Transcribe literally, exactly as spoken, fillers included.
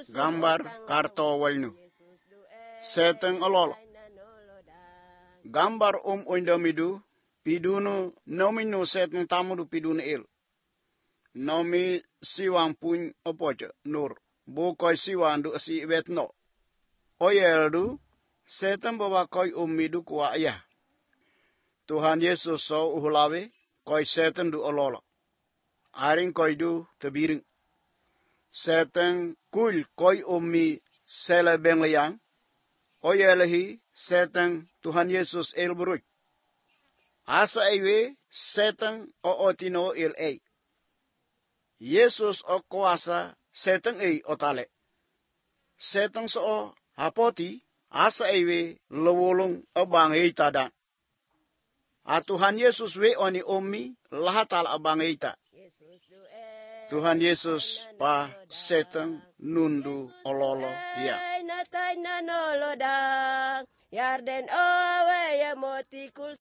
gambar karto walnu. Seteng ololo. Gambar um oindamidu pidunu nominu seteng tamudu pidunu il. Nomi siwang pun opojo nur. Bukoy siwang du si betno. Oyeldu seteng bawa koy umidu kuwa ayah. Tuhan Yesus so uhulawe koy seteng du ololo. Aring koy du tebiring. Seteng kul koy umi selebeng leyang. Oyelehi seteng Tuhan Yesus el beruj. Asa ewe seteng o otino il ei. Yesus o kuasa seteng ei otale. Seteng so hapoti asa ewe lewolong abang ei tada. A Tuhan Yesus we oni umi lahatal abang ei ta. Tuhan Yesus pa seteng nundu ololo ya. Yarden owe ya motikul